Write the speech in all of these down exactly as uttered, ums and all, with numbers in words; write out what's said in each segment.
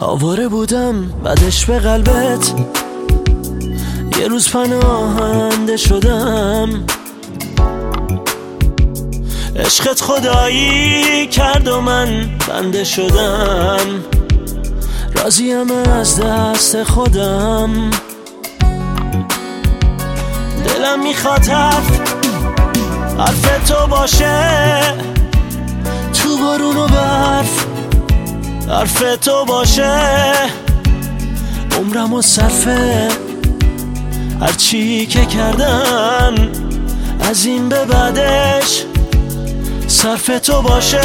آواره بودم بعدش به قلبت، یه روز پناهنده شدم. عشقت خدایی کرد و من بنده شدم. راضیم از دست خودم، دلم میخواد حرف حرف تو باشه، تو بارون و برف حرف تو باشه. عمرم و صرفه هرچی که کردم، از این به بعدش صرف تو باشه.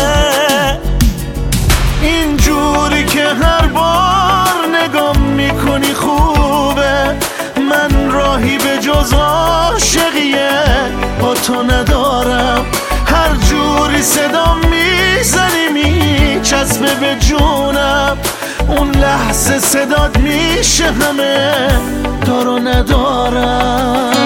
اینجوری که هر بار نگام میکنی خوبه، من راهی به جز عاشقیه با تو ندارم. هر جوری صدا میزنی میچسبه به جونم، اون لحظه صدات میشه همه دارو ندارم.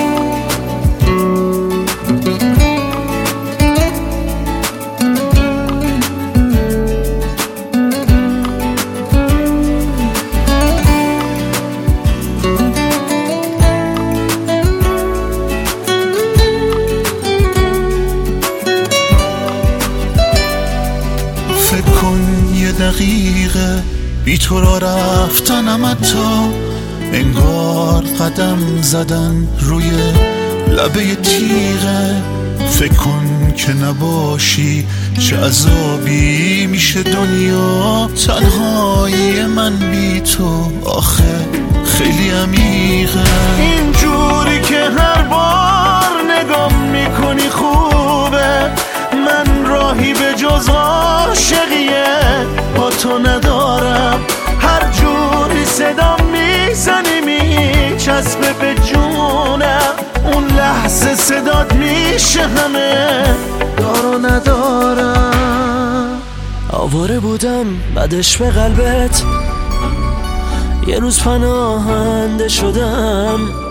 فکر کن یه دقیقه بی تو را رفتنم، حتی انگار قدم زدن روی لبه تیغه. فکر کن که نباشی چه عذابی میشه دنیا، تنهایی من بی تو آخه خیلی عمیقه. اینجوری که هر بار نگام میکنی خوبه، من راهی به جز عاشقیه با تو ندارم. هر جوری صدا میزنی میچسبه به جونم، اون لحظه صدات میشه همه دارو ندارم. آواره بودم بعدش به قلبت، یه روز پناهنده شدم.